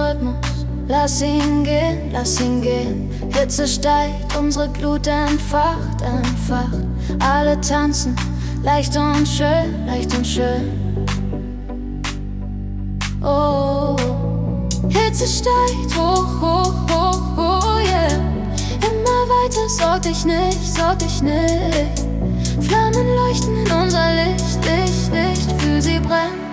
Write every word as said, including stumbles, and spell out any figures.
Rhythmus. Lass ihn gehen, lass ihn gehen. Hitze steigt, unsere Glut entfacht, entfacht. Alle tanzen, leicht und schön, leicht und schön. Oh, Hitze steigt, hoch, hoch, hoch, hoch, yeah. Immer weiter, sorg dich nicht, sorg dich nicht. Flammen leuchten in unser Licht, Licht, Licht. Fühl sie brennen,